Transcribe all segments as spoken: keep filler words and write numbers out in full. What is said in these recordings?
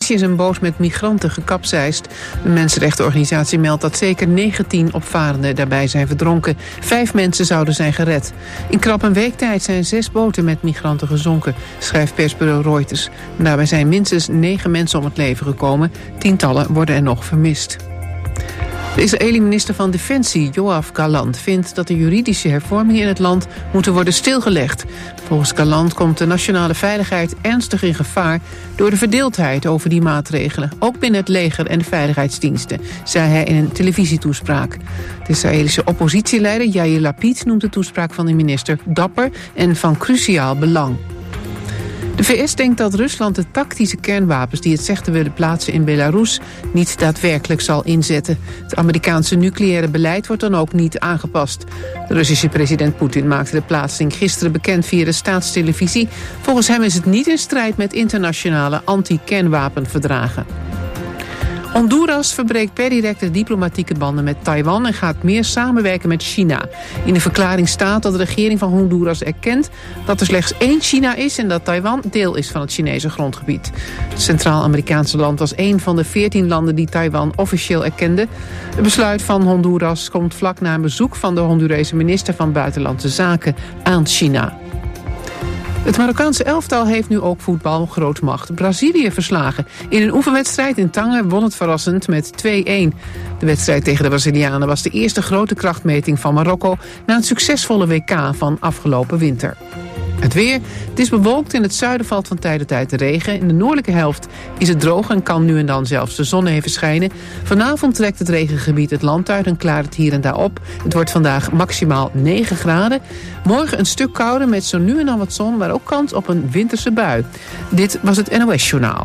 Haiti is een boot met migranten gekapseist. De mensenrechtenorganisatie meldt dat zeker negentien opvarenden daarbij zijn verdronken. Vijf mensen zouden zijn gered. In krap een week tijd zijn zes boten met migranten gezonken, schrijft persbureau Reuters. Daarbij zijn minstens negen mensen om het leven gekomen. Tientallen worden er nog vermist. De Israëlische minister van Defensie, Yoav Gallant, vindt dat de juridische hervormingen in het land moeten worden stilgelegd. Volgens Gallant komt de nationale veiligheid ernstig in gevaar door de verdeeldheid over die maatregelen. Ook binnen het leger en de veiligheidsdiensten, zei hij in een televisietoespraak. De Israëlische oppositieleider Yair Lapid noemt de toespraak van de minister dapper en van cruciaal belang. De V S denkt dat Rusland de tactische kernwapens die het zegt te willen plaatsen in Belarus niet daadwerkelijk zal inzetten. Het Amerikaanse nucleaire beleid wordt dan ook niet aangepast. De Russische president Poetin maakte de plaatsing gisteren bekend via de staatstelevisie. Volgens hem is het niet in strijd met internationale anti-kernwapenverdragen. Honduras verbreekt per direct de diplomatieke banden met Taiwan en gaat meer samenwerken met China. In de verklaring staat dat de regering van Honduras erkent dat er slechts één China is en dat Taiwan deel is van het Chinese grondgebied. Het Centraal-Amerikaanse land was één van de veertien landen die Taiwan officieel erkende. Het besluit van Honduras komt vlak na een bezoek van de Hondurese minister van Buitenlandse Zaken aan China. Het Marokkaanse elftal heeft nu ook voetbalgrootmacht Brazilië verslagen. In een oefenwedstrijd in Tanger won het verrassend met twee-een. De wedstrijd tegen de Brazilianen was de eerste grote krachtmeting van Marokko na een succesvolle W K van afgelopen winter. Het weer. Het is bewolkt. In het zuiden valt van tijd tot tijd de regen. In de noordelijke helft is het droog en kan nu en dan zelfs de zon even schijnen. Vanavond trekt het regengebied het land uit en klaart het hier en daar op. Het wordt vandaag maximaal negen graden. Morgen een stuk kouder met zo nu en dan wat zon, maar ook kans op een winterse bui. Dit was het N O S-journaal.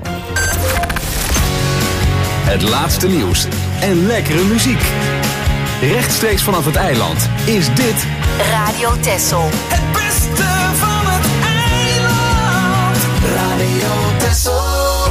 Het laatste nieuws en lekkere muziek. Rechtstreeks vanaf het eiland is dit Radio Texel. Het beste van het eiland. Radio Texel.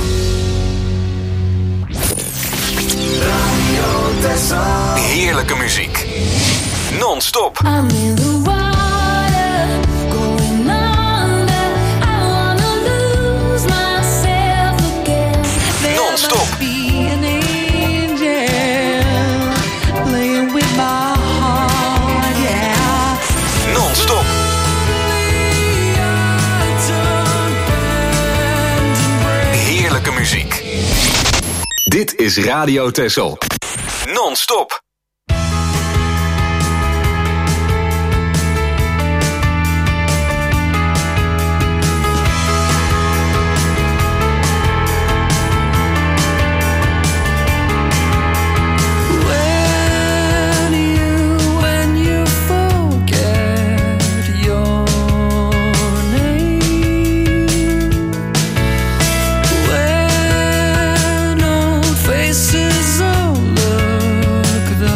Radio Texel. heerlijke muziek. Non-stop. I'm in the water, going under. I wanna lose myself again. Non-stop. Be an angel, playing with my heart, yeah. Non-stop. Heerlijke muziek. Dit is Radio Texel. Non-stop. Faces all look the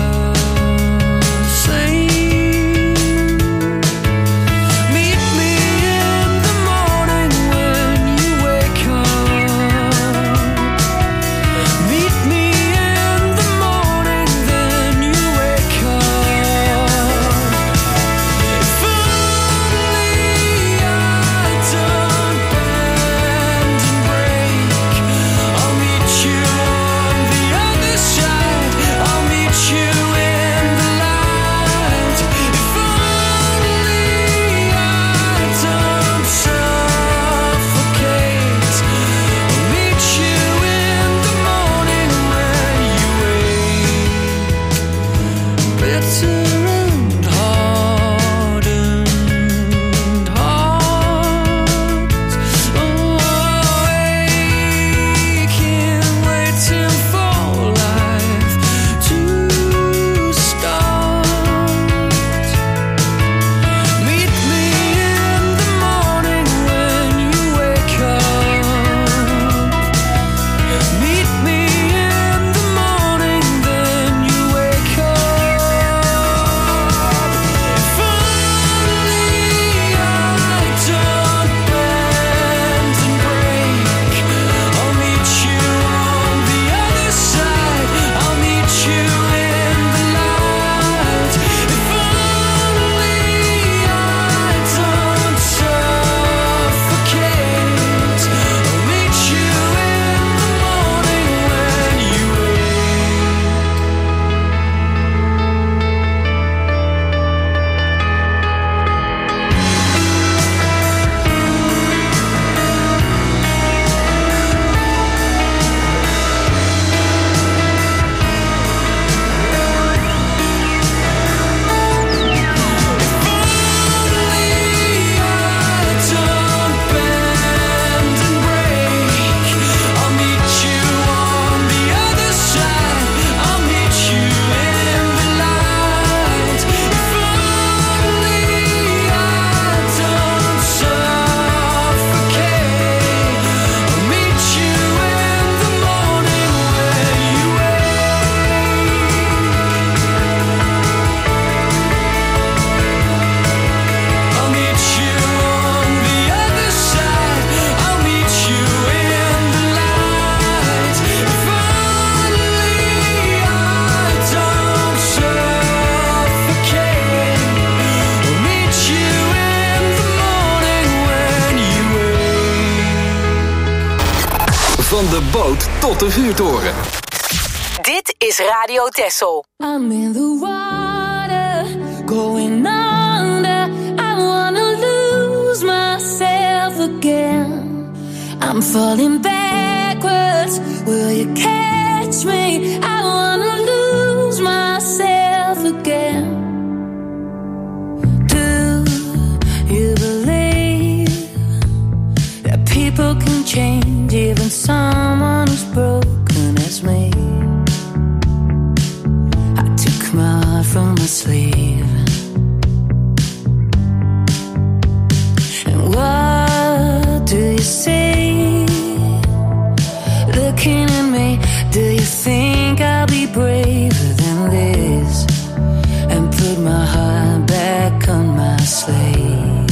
de boot tot de vuurtoren. Dit is Radio Texel. I'm in the water, going under. I wanna lose myself again. I'm falling backwards. Will you catch me? I wanna lose myself again. Do you believe that people can change, even someone who's broken as me? My heart from my sleeve. And what do you see? Looking at me, do you think I'll be braver than this? And put my heart back on my sleeve.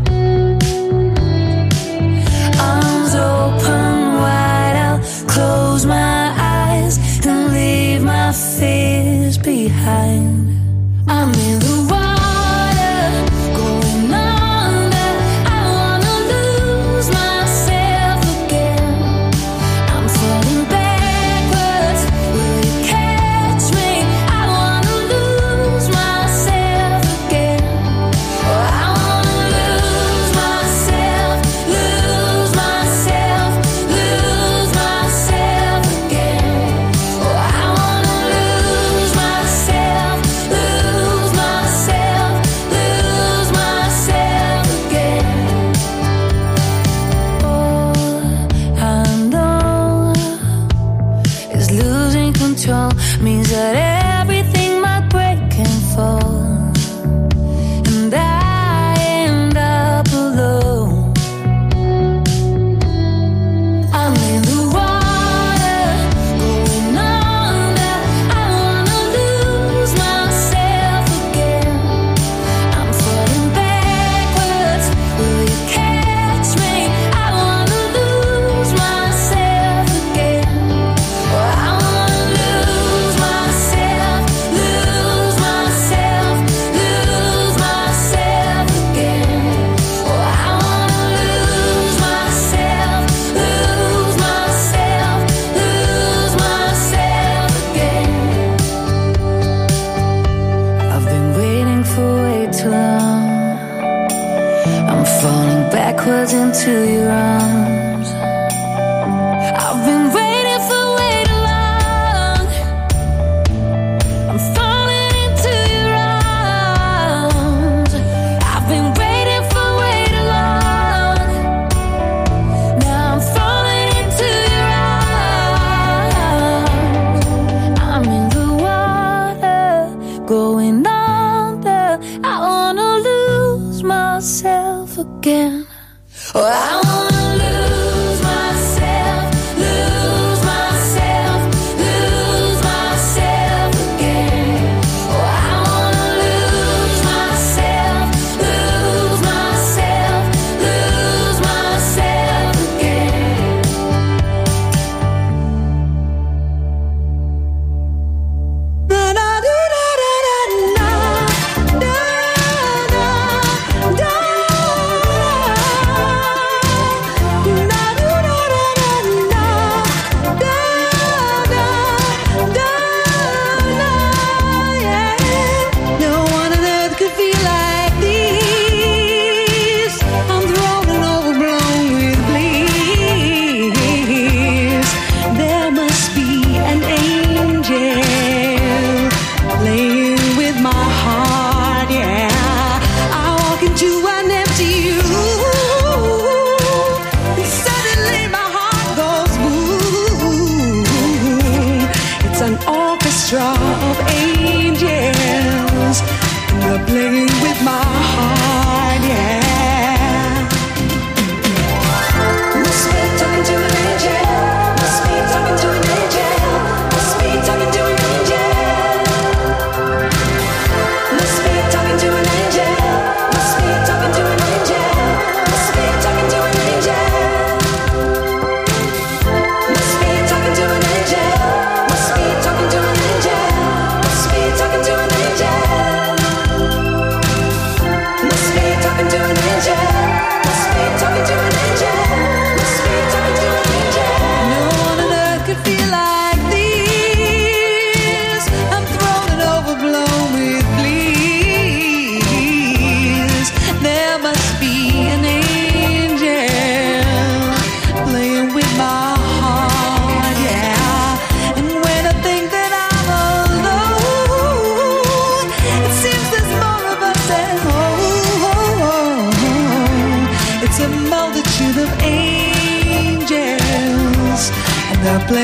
Arms open wide, I'll close my eyes and leave my fears behind. I'm in the water, going under. I wanna lose myself again. I'm falling backwards. Will you catch me? I wanna lose myself again. Oh, I wanna lose myself, lose myself, lose myself again. Oh, I wanna lose myself, lose myself, lose myself again. All I know is losing control means that everything might break and fall, and I end up alone. I'm in the water, going under. I wanna lose myself again. I'm falling backwards. Will you catch me? I wanna lose myself again. Oh, I wanna lose myself, lose myself, lose myself again. Oh, I wanna lose myself, lose myself, lose myself again. I've been waiting for way too long. I'm falling backwards into your arms. I've been waiting for way too long. I'm falling into your arms. I've been waiting for way too long. Now I'm falling into your arms. I'm in the water, going under. I wanna lose myself again. Oh, I wanna lose myself, lose myself, lose myself again. Oh, I wanna lose myself, lose myself, lose myself again. Na na do da da da na da da da.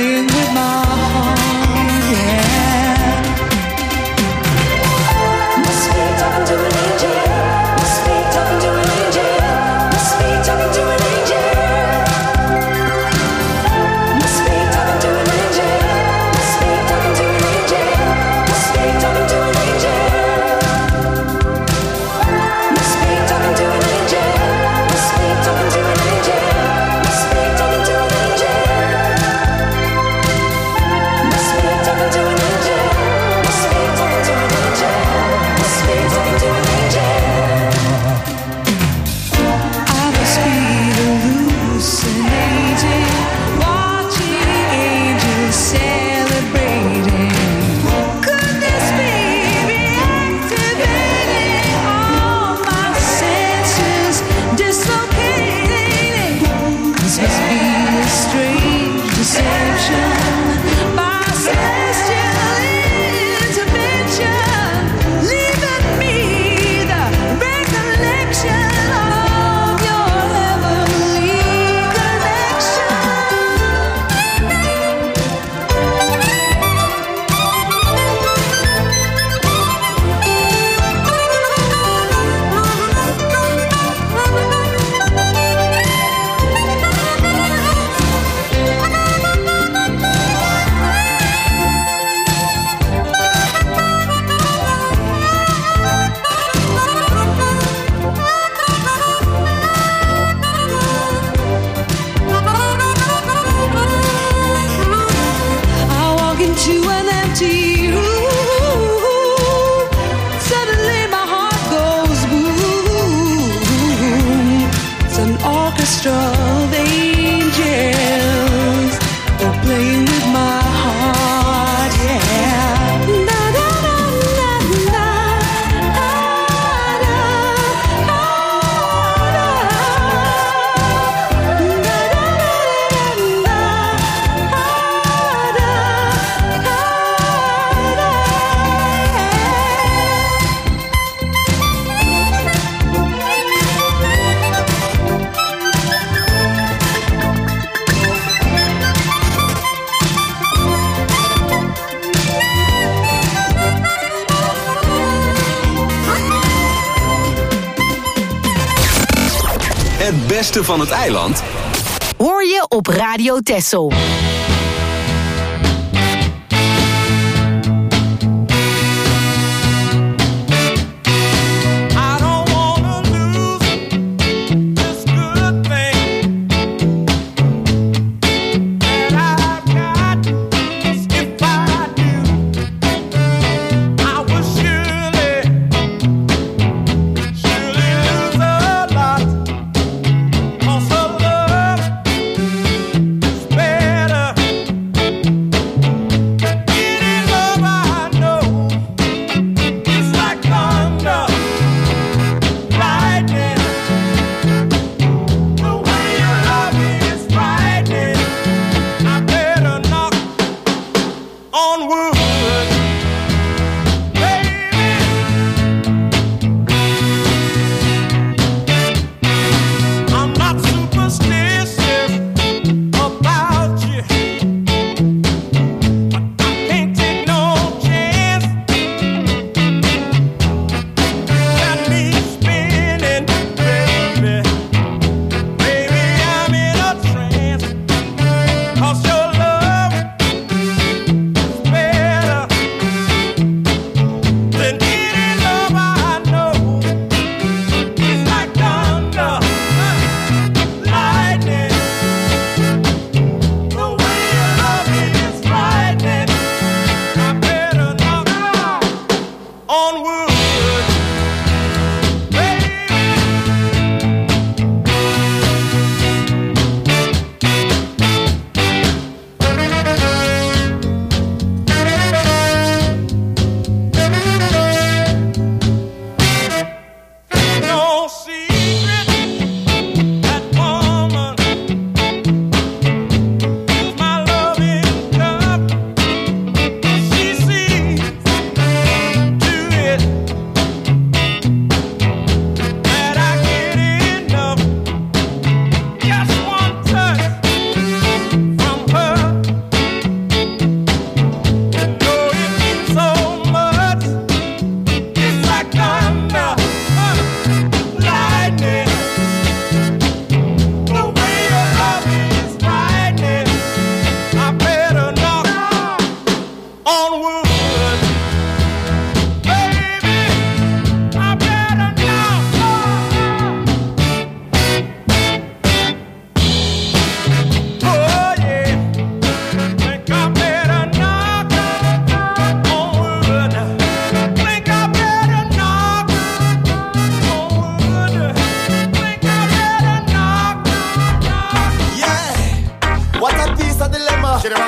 playing with my heart, yeah. Must be talking to an angel. Must be talking to an angel. Must be talking to an angel. Must be talking to an angel. Must be talking to an angel. Must be talking to an angel. Must be talking to an angel. Must be talking to an angel. Must be talking to an angel. Must be talking to an angel. Must be talking to an angel. Must be talking to an angel. I must be hallucinating, watching angels celebrating. Could this be reactivating all my senses, dislocating? This must be a strange deception by celestial intervention, leaving me the recollection of your heavenly connection. I walk into an empty room. Suddenly my heart goes boom. It's an orchestra of angels. They're playing with my heart, yeah. Da, da, da, da, da. Ah, da, ah, da. Da, da, da, da, da. Ah, da, ah, da. Het beste van het eiland Hoor je op Radio Texel. I don't wanna lose this good thing that I've got. 'Cause if I do, I will surely, surely lose a lot. 'Cause her love is better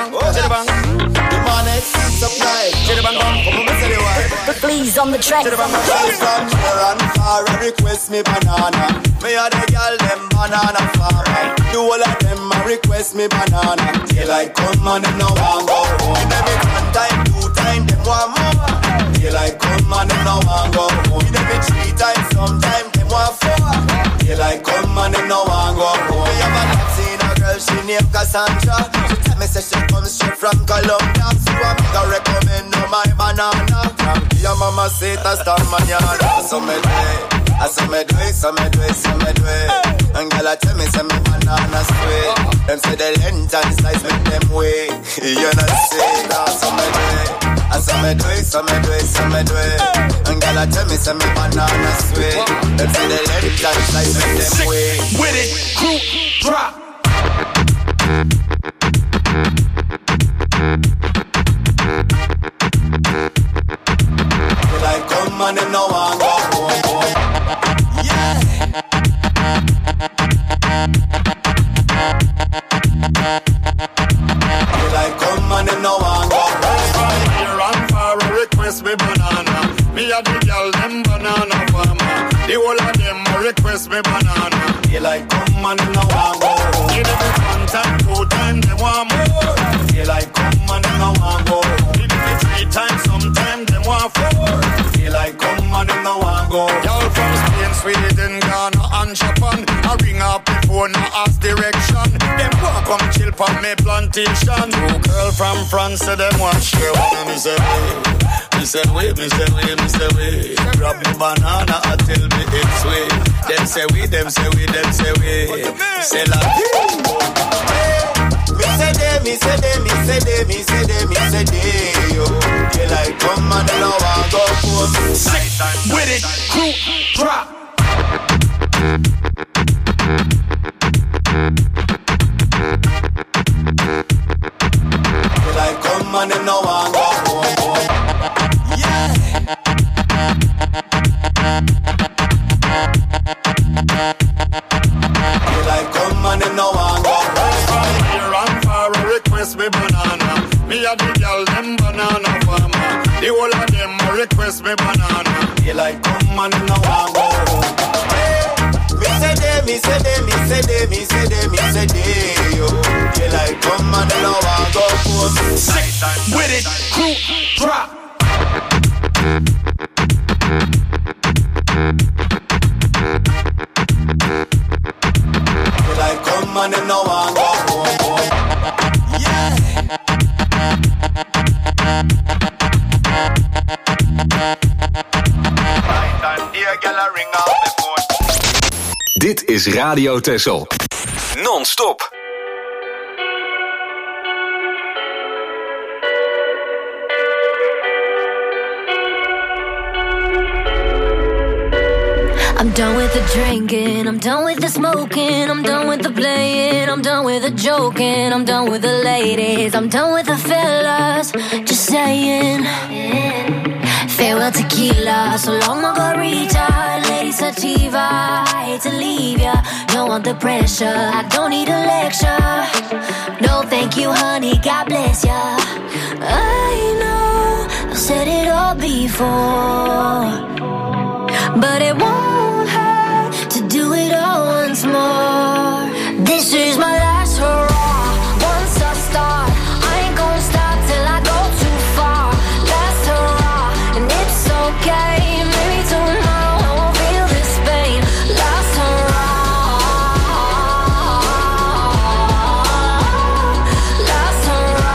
bang, chitty bang. The man is six up night. Chitty bang bang, come on, me tell you why. Please on the track. Chitty bang bang. Girl from near and far a request me banana. Me a the girl them banana farmer. The whole of them a request me banana. Till I come and them no want go home. In every one time, two time, them want more. Till I come and them no want go home. In every three times, sometime them want four. Till I come and them no want go home. Me have a Latina girl, she named Cassandra. She tell me say she comes straight from Colombia. So I make her recommend her my banana. From your mama say to start mañana. So me do it, I so me do it, so me do it, so me do it. And girl I tell me say me banana sweet. Them say the length and size make them wait. You know say that, so me do it. I so me do it, so me do it, so me do it. And girl I tell me say me banana sweet. Them say the length and size make them wait. With it, group drop. Till I come and them no want go home. Yeah. Till I come and them no want go home. Here and far a request me banana. Me a the girl them banana farmer. The whole of them a request me banana. Till I come and them no want go home. Give them one time, two time, they want more. Till I come and them no want go home. Give them three times, sometime them want four. Till I come and them no want go home. Y'all from Spain, Sweden, Ghana and Japan. I ring up the phone, I ask direction. Them want come chill for me plantation. Two girl from France, so them want share one. Me say wait, me say wait, me say wait, me say wait. Grab me banana and tell me it's sweet. Them say we, them say we, them say we. Say like me say they, me say they, me say they, me say they, me say they, yo. Till I come and them no want go home. Sick with it, group drop. Till I come and them no want go home. Yeah. Till I come and them no want go home. here and far a request me banana. Me a the girl them banana farmer. The whole of them a request me banana. Till I come and them no want go home. Me say they, me say they, me say they, me say they, me say they, yo. Till I come and them no want go home. Sick with it, group drop. Till I come and them no want go home. Yeah. Right and dear girl a ring up the phone. Dit is Radio Texel. Non-stop. I'm done with the drinking, I'm done with the smoking, I'm done with the playing, I'm done with the joking, I'm done with the ladies, I'm done with the fellas, just saying. Farewell tequila, so long margarita, lady sativa, I hate to leave ya, don't want the pressure, I don't need a lecture, no thank you honey, God bless ya. I know, I've said it all before, but it won't hurt to do it all once more. This is my last hurrah. Once I start, I ain't gonna stop till I go too far. Last hurrah, and it's okay. Maybe tomorrow I won't feel this pain. Last hurrah. Last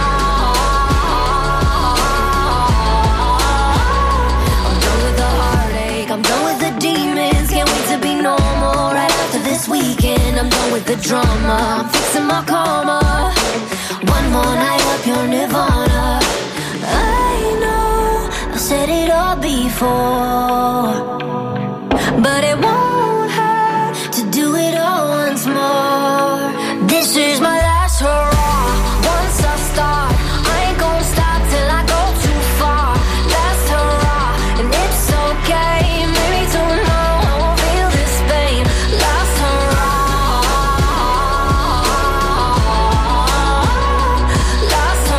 hurrah. I'm done with the heartache. I'm done with the demons. Can't wait to be normal right after this weekend. I'm done with the drama. I'm fixing my karma. One more night up your nirvana. I know I've said it all before, but it won't hurt to do it all once more. This is my last hurrah. Once I start, I ain't gonna stop till I go too far. Last hurrah, and it's okay. Maybe tomorrow I won't feel this pain. Last hurrah. Last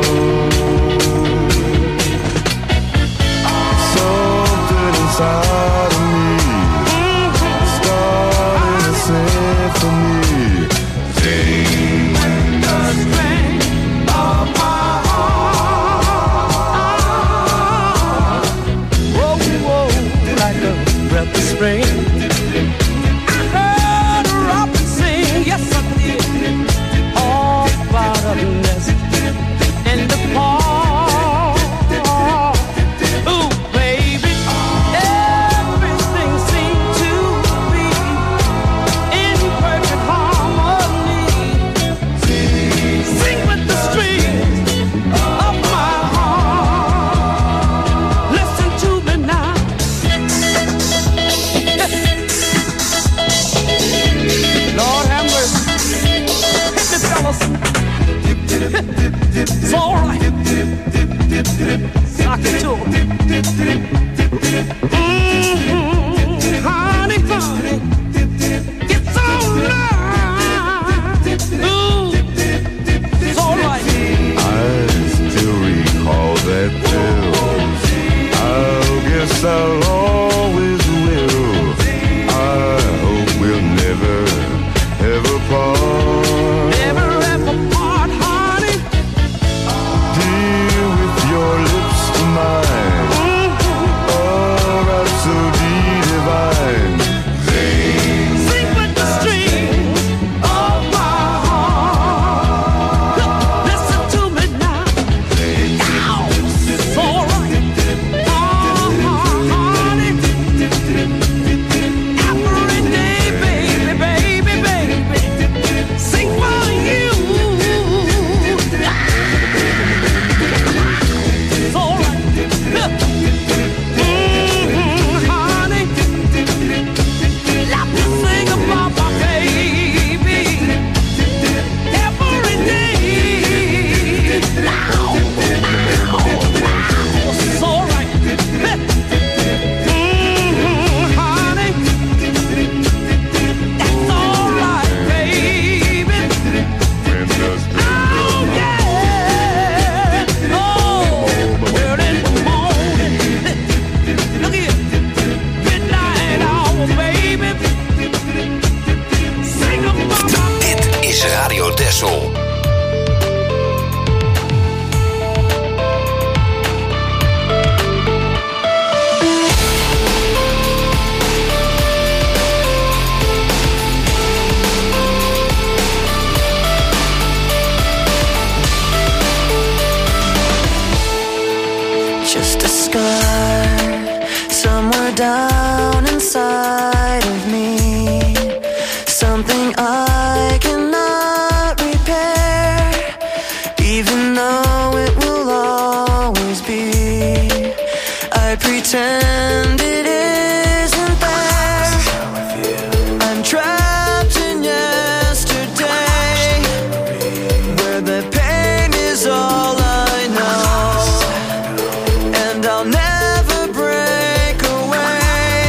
Something inside of me started to sing for me. Sing the string of my heart. Whoa, whoa, like a breath of spring. I heard a robin sing, yes I did, all about a nest in the park. Ooh, baby, everything seemed to be in perfect harmony. Sing with the strings of my heart. Listen to me now. Lord have mercy. Hit me, fellas. It's all right. Sock it to 'em. Mm-hmm. Honey, honey. It's all right. Ooh. It's all right. I still recall that bill. I guess I'll always will. I hope we'll never, ever part. Never ever part, honey. Dear, with your lips to mine, Mm-hmm. a rhapsody divine. Sing, Sing with the strings of my heart. Listen to me now. Ow, it's all right. Uh-huh, honey. Every day, baby, baby, baby. Sing for you. It's all right. Mm-hmm, honey. Let me sing about my baby every day. Now, now, now, it's all right. Mm-hmm, honey, that's all right, baby. Oh yeah, oh, early in the morning. Look here, midnight hour, baby. Sing about my Dit is Radio Texel. Just a scar somewhere down inside of me. Something I cannot repair, even though it will always be. I pretend it isn't there. I'm trapped in yesterday, where the pain is all I know. And I'll never break away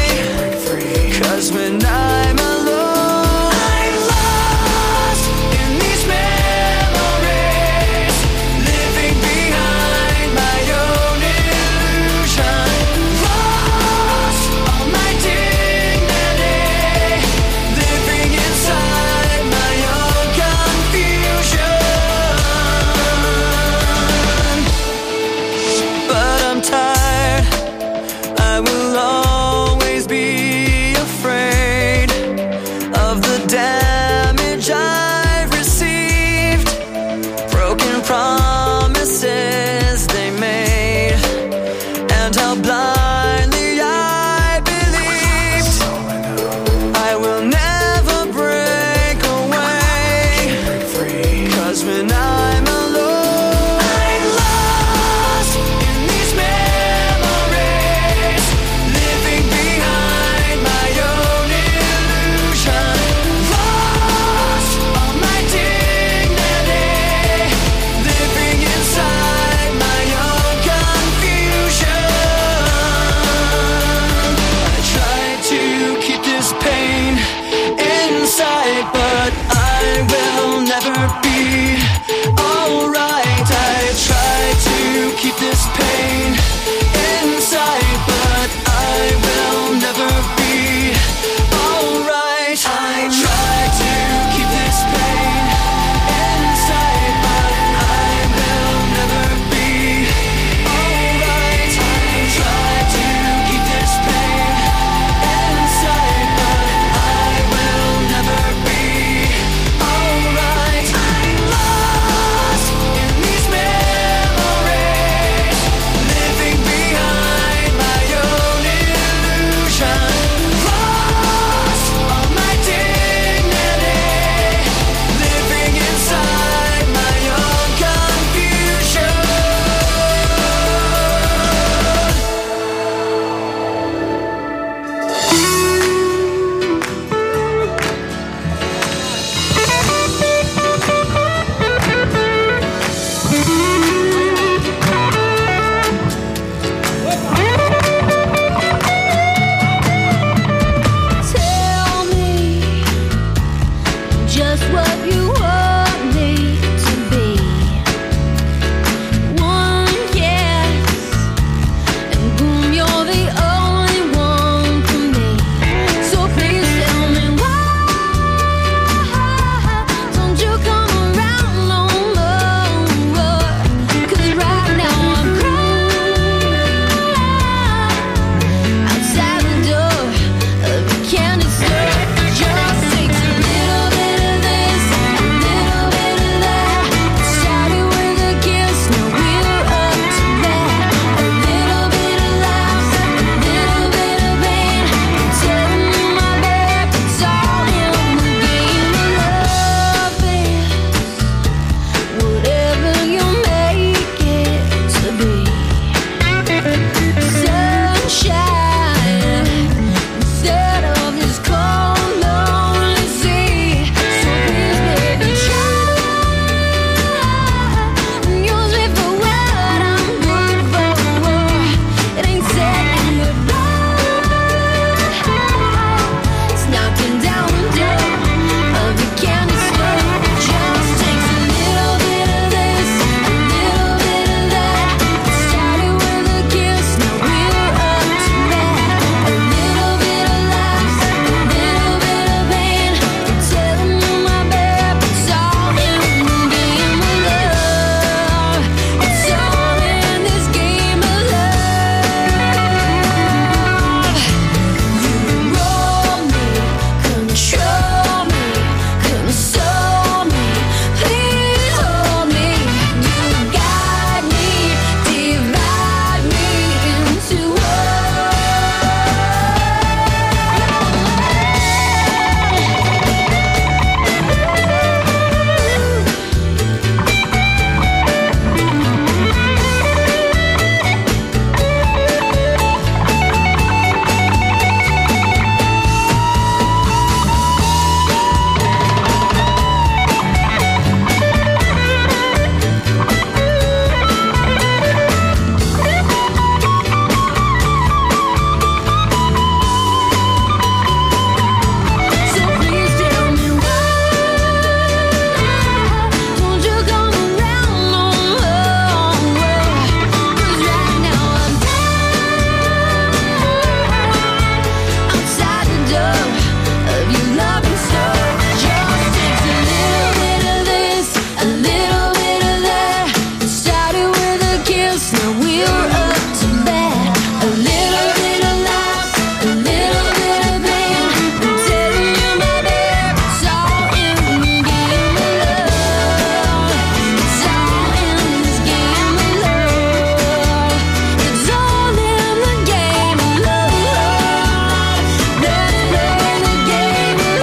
kiss, now we're up to bat. A little bit of love, a little bit of pain. I'm telling you, my babe, it's all in the game of love. It's all in this game of love. It's all in the game of love. Let's play the game of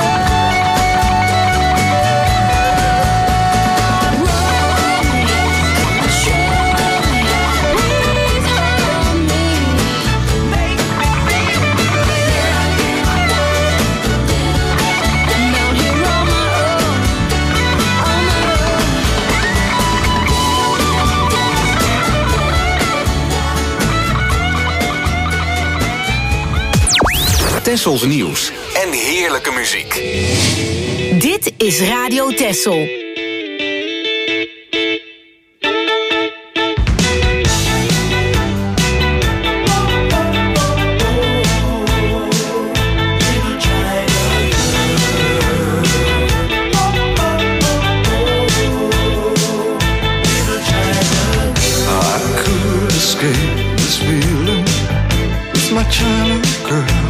Tessels nieuws en heerlijke muziek. Dit is Radio Tessel. I could escape this feeling with my China girl.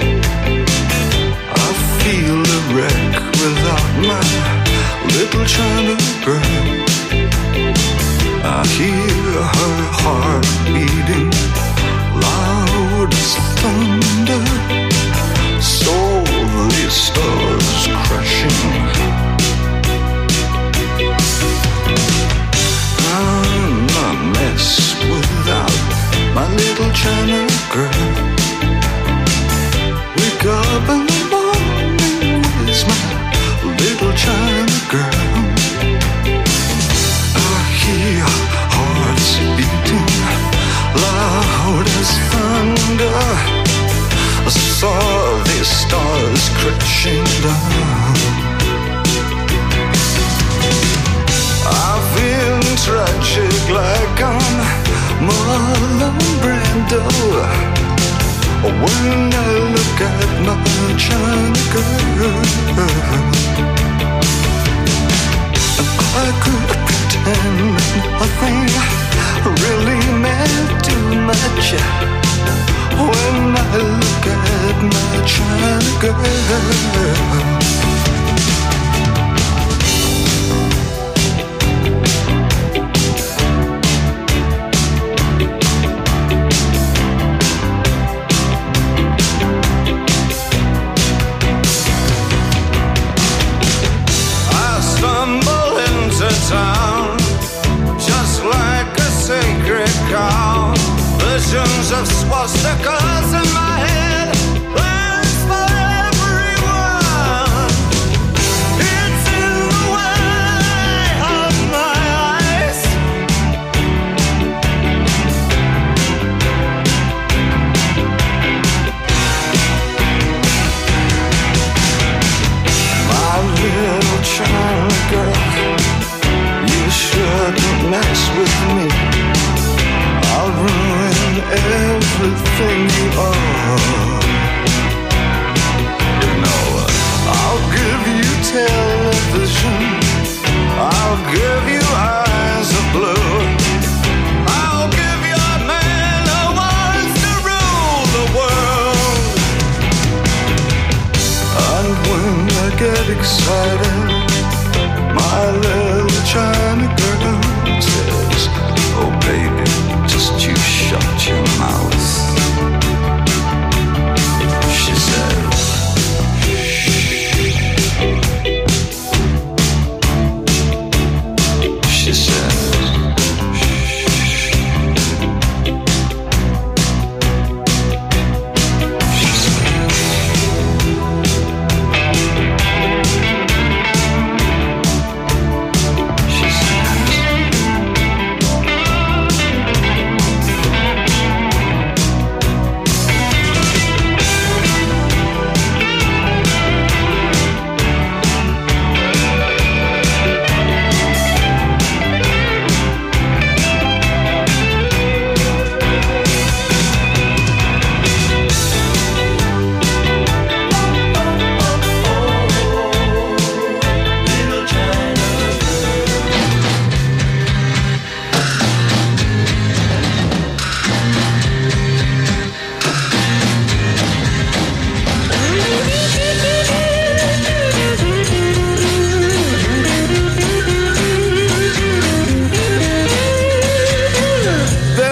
I feel a wreck without my little China girl. I hear her heart beating loud as thunder. Soul stars crashing. I'm a mess without my little China girl. Wake up in the morning with my little China girl. I hear hearts beating loud as thunder. I saw these stars crashing down. I feel tragic like I'm Marlon Brando when I look at my China girl. I could pretend nothing really meant too much when I look at my China girl. Town, just like a sacred cow. Visions of swastikas in my head, plans for everyone. It's in the way of my eyes. My little China girl, you shouldn't mess with me. I'll ruin everything you are. You know, I'll give you television, I'll give you eyes of blue, I'll give you a man who wants to rule the world. And when I get excited, my little China girl says, oh baby, just you shut your mouth. She says, shh. She says, shh.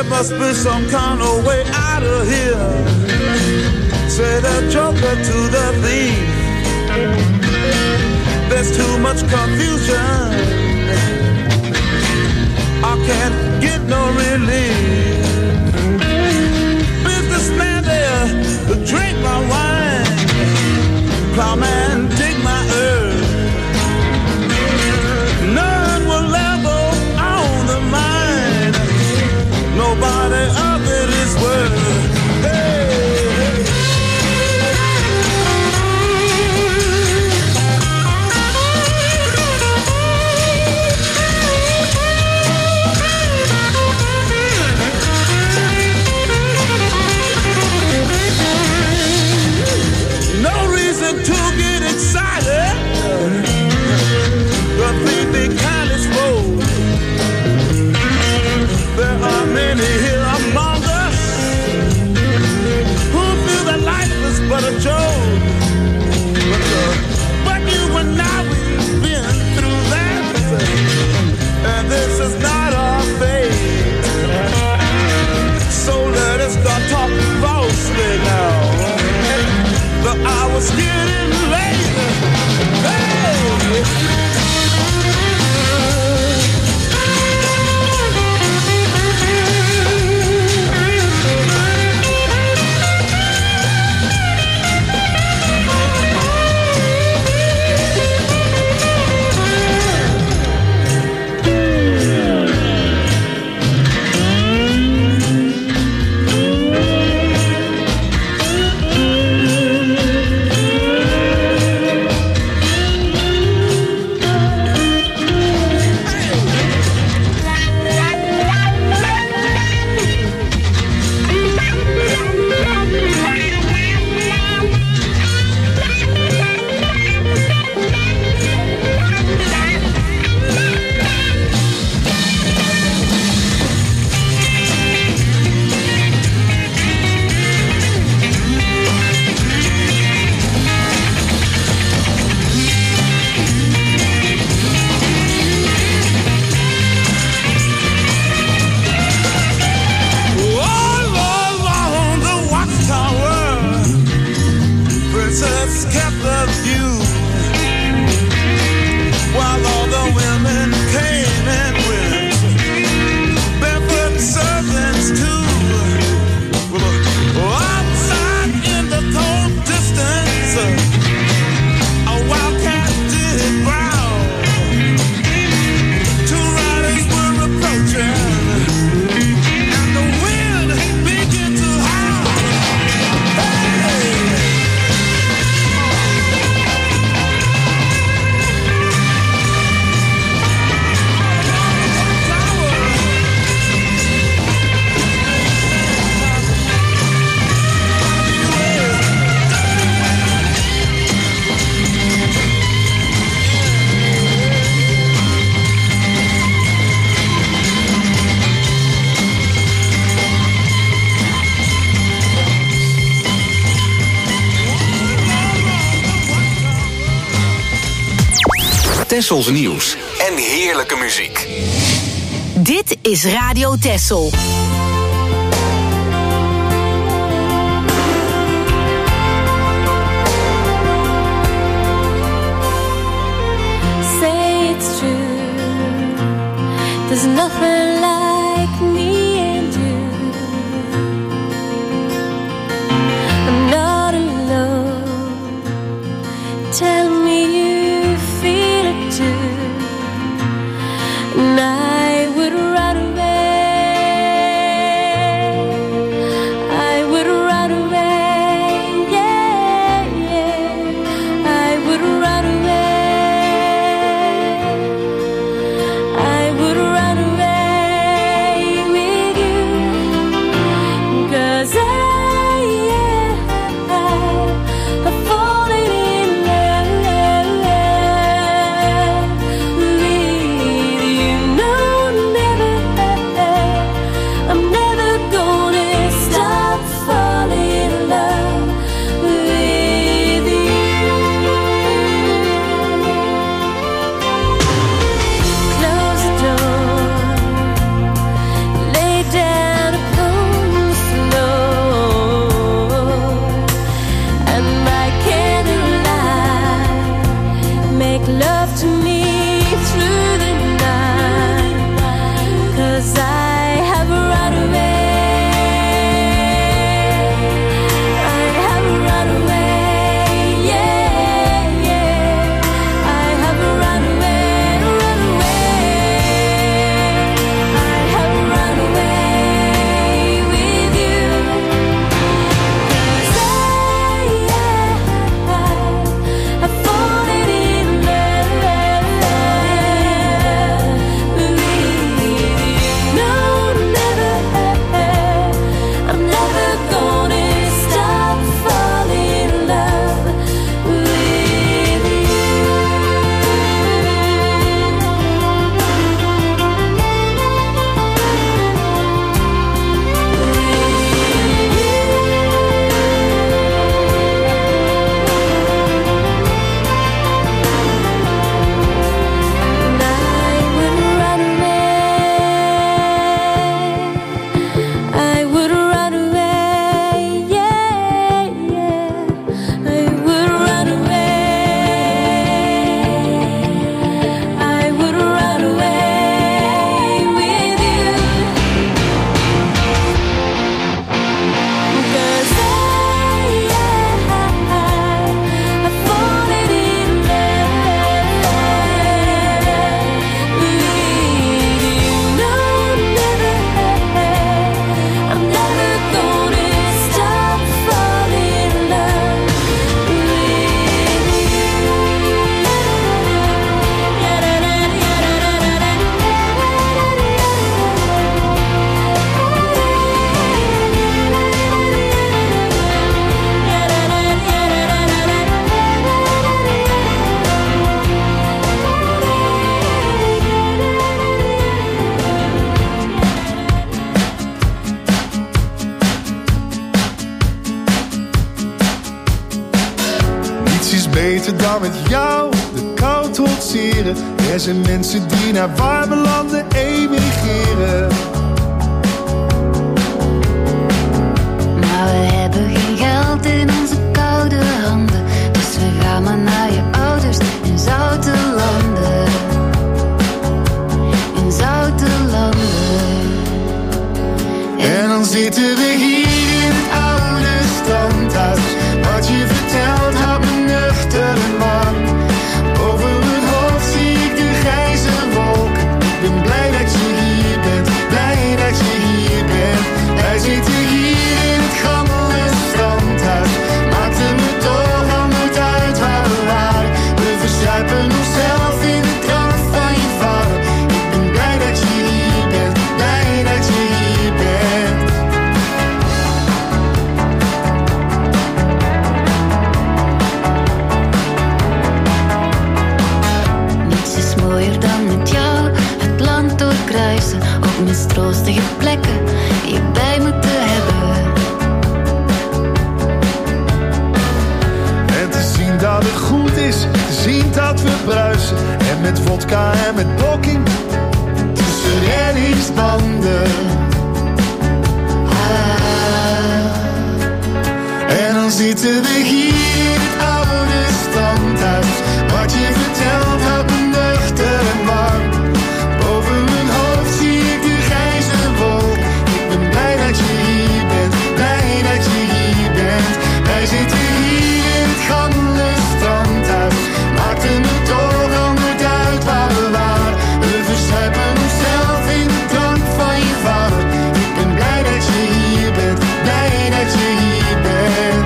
must be some kind of way out of here. Say the joker to the thief. There's too much confusion. I can't get no relief. Businessman there, drink my wine. Plowman, dig my earth. None will level on the mine. Nobody of it is worth. Hey. No reason to get excited. The thief be kindness road. There are many here among us who feel that life is but a joke. But, uh, but you and I, we've been through that, and this is not our fate. So let us start talking falsely now. The hour's getting late. Hey! Tessels nieuws en heerlijke muziek. Dit is Radio Tessel. Say it's true. There's nothing like me and you. I'm not alone. Tell me you feel it too. And I would run away. I would run away. Yeah, yeah. I would run away. I would run away. beter dan met jou de kou trotseren. Er zijn mensen die naar warme landen emigreren. Maar we hebben geen geld in onze koude handen, dus we gaan maar naar je ouders in zoute landen. In zoute landen. En dan zitten we hier in het oude standhuis. Wat je vertelt houdt me nuchter en warm. Over mijn hoofd zie ik de grijze wolken. Ik ben blij dat je hier bent, blij dat je hier bent. Wij zitten hier in het gammele standhuis. Maakt het me toch al nooit uit waar we waren. We verzuipen onszelf in de drank van je vader. Ik ben blij dat je hier bent, blij dat je hier bent. Niets is mooier dan met jou het land doorkruisen. Op mistroostige plekken je bij moeten hebben. En te zien dat het goed is, te zien dat we bruisen. En met vodka en met blokking tussen reddingsbanden. Ah. En dan zitten we hier in het oude standhuis. Wat je vertelt houdt me nuchter en warm. Boven mijn hoofd zie ik de grijze wolk. Ik ben blij dat je hier bent, blij dat je hier bent. Wij zitten hier in het gammele standhuis. Maakt het me toch al nooit uit waar we waren. We verzuipen onszelf in de drank van je vader. Ik ben blij dat je hier bent, blij dat je hier bent.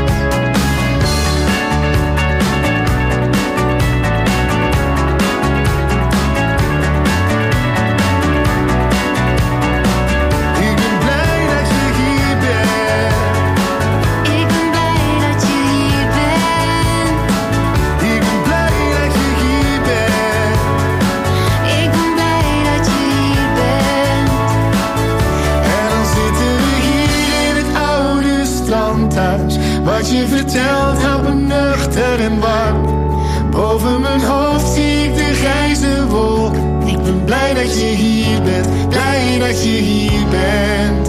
Ik ben blij dat je hier bent. Ik ben blij dat je hier bent. Ik ben blij dat je hier bent. Ik ben blij dat je hier bent. En dan zitten we hier in het oude standhuis. Wat je vertelt houdt me nuchter en warm. Boven mijn hoofd zie ik de grijze wolk. Ik ben blij dat je hier bent, blij dat je hier bent.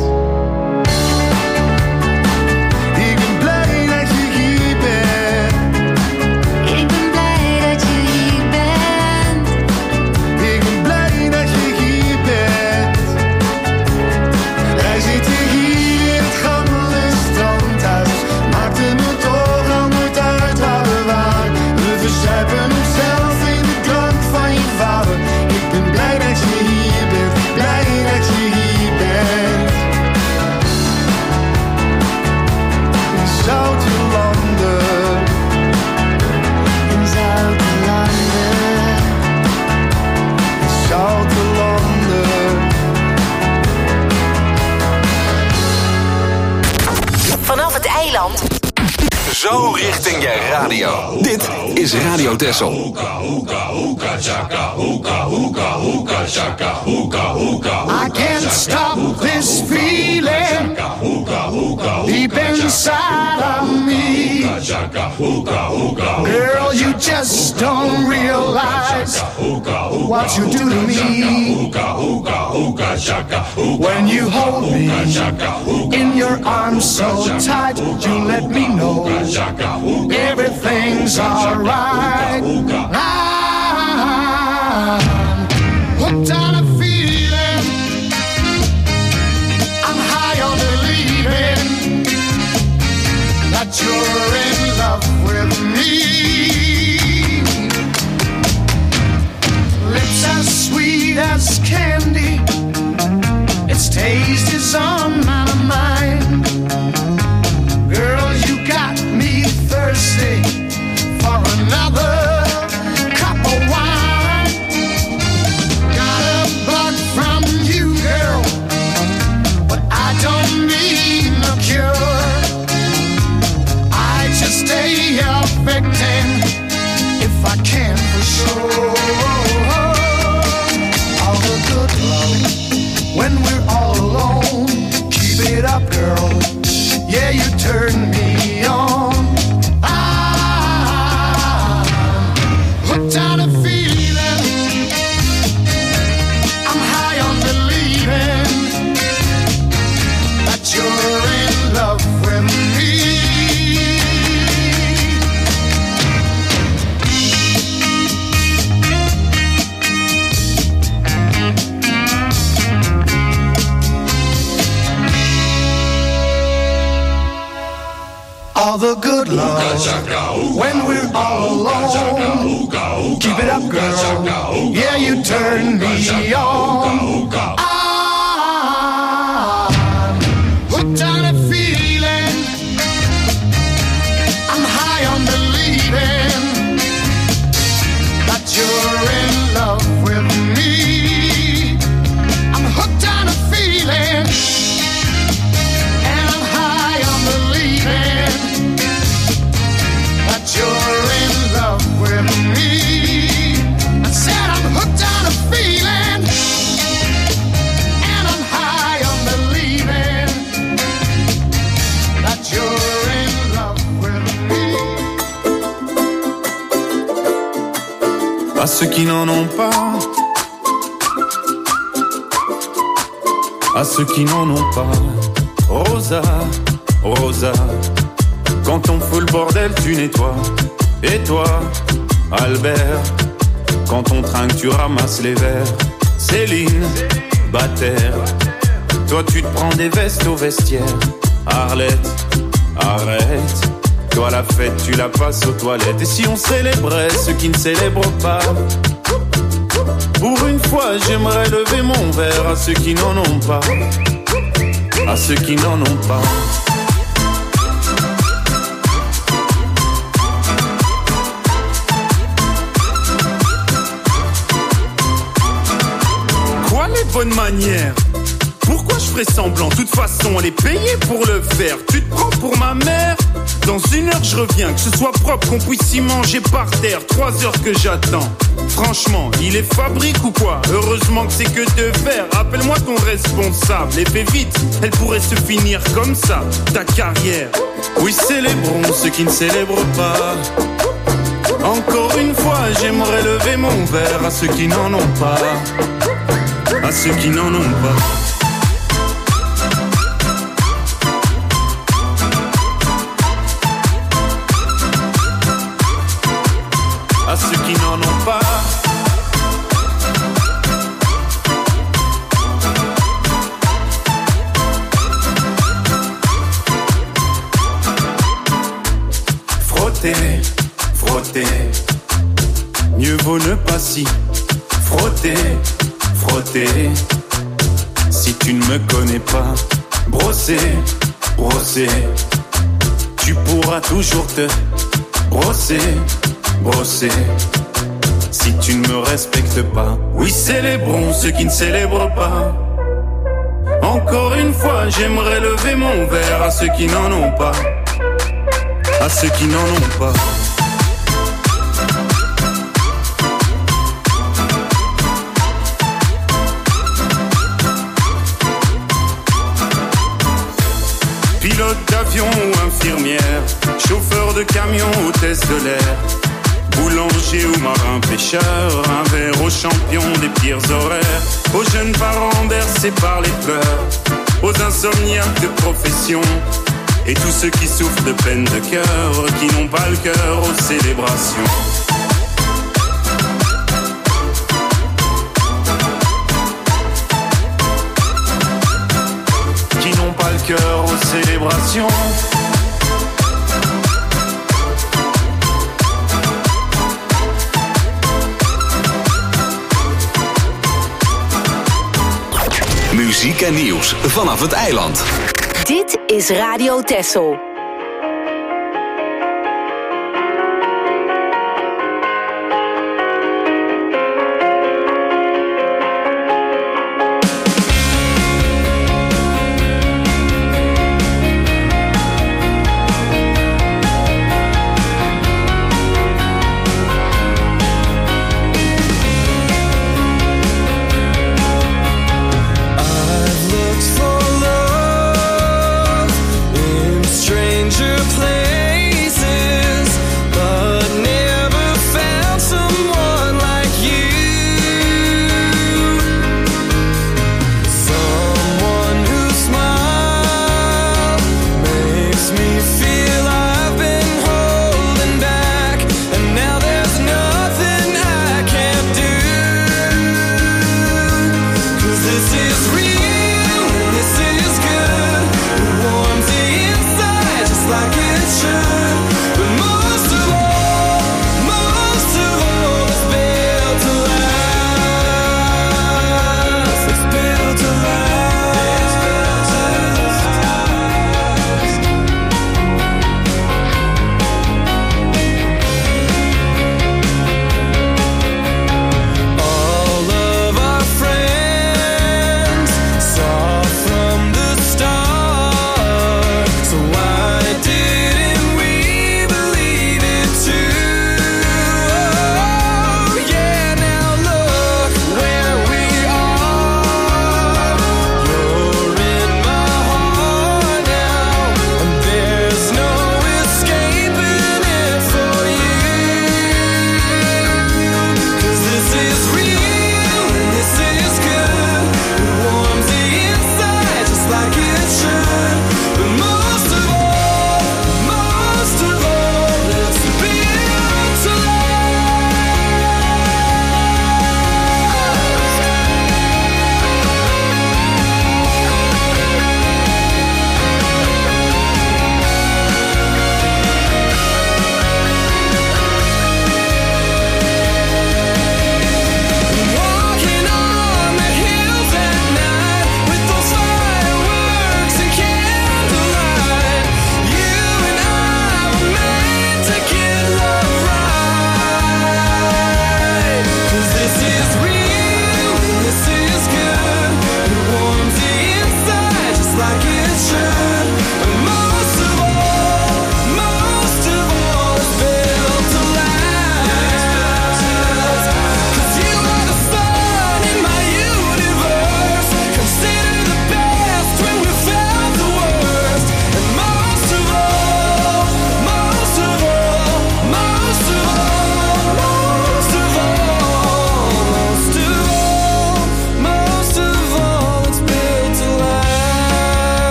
Ik ben blij dat je hier bent. Ik ben blij dat je hier bent. Ik ben blij dat je hier bent. Wij zitten hier in het gammele standhuis. Maakt het me toch al nooit uit waar we waren. We verzuipen onszelf in de drank van je vader. Ik ben blij dat je hier bent, blij dat je hier bent. In zoute landen. In zoute landen. In zoute landen. Vanaf het eiland. Zo richting je radio. Dit is Radio Texel. I can't stop this feeling deep inside of me. Girl, you just don't realize what you do to me. When you hold me in your arms so tight, you let me know everything's alright. I'm hooked on a feeling, I'm high on believing that you're in love with me. Lips as sweet as candy, its taste is on my mind. Girl, you got me thirsty for another all the good love. When we're all alone, keep it up, girl. Yeah, you turn me on. I'm hooked on a feeling. I'm high on believing that you're in love with me. I'm hooked on a feeling. You're in love with me. I said I'm hooked on a feeling, and I'm high on believing that you're in love with me. À ceux qui n'en ont pas, à ceux qui n'en ont pas, Rosa, Rosa. Quand on fout le bordel, tu nettoies. Et toi, Albert, quand on trinque, tu ramasses les verres. Céline, Bataire, toi tu te prends des vestes au vestiaire. Arlette, arrête, toi la fête, tu la passes aux toilettes. Et si on célébrait ceux qui ne célèbrent pas? Pour une fois, j'aimerais lever mon verre à ceux qui n'en ont pas. À ceux qui n'en ont pas. Bonne manière. Pourquoi je ferais semblant? De toute façon, elle est payée pour le faire. Tu te prends pour ma mère? Dans une heure, je reviens. Que ce soit propre, qu'on puisse y manger par terre. Trois heures que j'attends. Franchement, il est fabrique ou quoi? Heureusement que c'est que de faire. Rappelle-moi ton responsable. Et fais vite, elle pourrait se finir comme ça. Ta carrière. Oui, célébrons ceux qui ne célèbrent pas. Encore une fois, j'aimerais lever mon verre à ceux qui n'en ont pas. À ceux qui n'en ont pas. À ceux qui n'en ont pas. Frotter, frotter. Mieux vaut ne pas si frotter. Frotter, si tu ne me connais pas, brosser, brosser, tu pourras toujours te brosser, brosser, si tu ne me respectes pas. Oui, célébrons ceux qui ne célèbrent pas. Encore une fois, j'aimerais lever mon verre à ceux qui n'en ont pas, à ceux qui n'en ont pas. Pilote d'avion ou infirmière, chauffeur de camion, hôtesse de l'air, boulanger ou marin pêcheur, un verre aux champions des pires horaires, aux jeunes parents bercés par les pleurs, aux insomniaques de profession, et tous ceux qui souffrent de peine de cœur, qui n'ont pas le cœur aux célébrations. Cœur aux célébrations. Muziek en nieuws vanaf het eiland. Dit is Radio Texel. I've looked for love in strangers.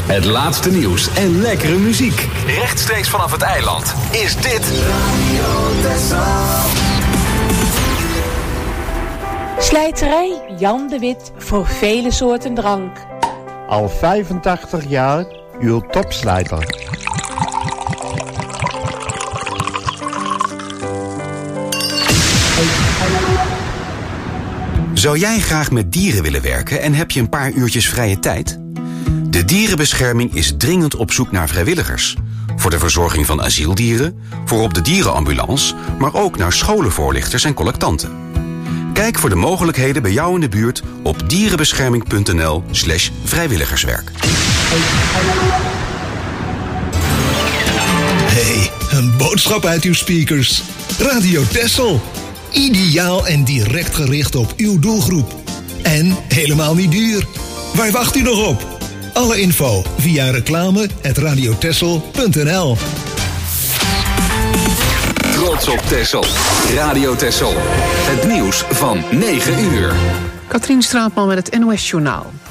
Het laatste nieuws en lekkere muziek. Rechtstreeks vanaf het eiland is dit Radio Texel. Slijterij Jan de Wit voor vele soorten drank. Al vijfentachtig jaar uw topslijter. Zou jij graag met dieren willen werken en heb je een paar uurtjes vrije tijd? De dierenbescherming is dringend op zoek naar vrijwilligers. Voor de verzorging van asieldieren, voor op de dierenambulance, maar ook naar scholenvoorlichters en collectanten. Kijk voor de mogelijkheden bij jou in de buurt op dierenbescherming.nl slash vrijwilligerswerk. Hey, een boodschap uit uw speakers. Radio Texel. Ideaal en direct gericht op uw doelgroep. En helemaal niet duur. Waar wacht u nog op? Alle info via reclame at radiotexel punt n l. Trots op Texel. Radio Texel. Het nieuws van negen uur. Katrien Straatman met het N O S Journaal.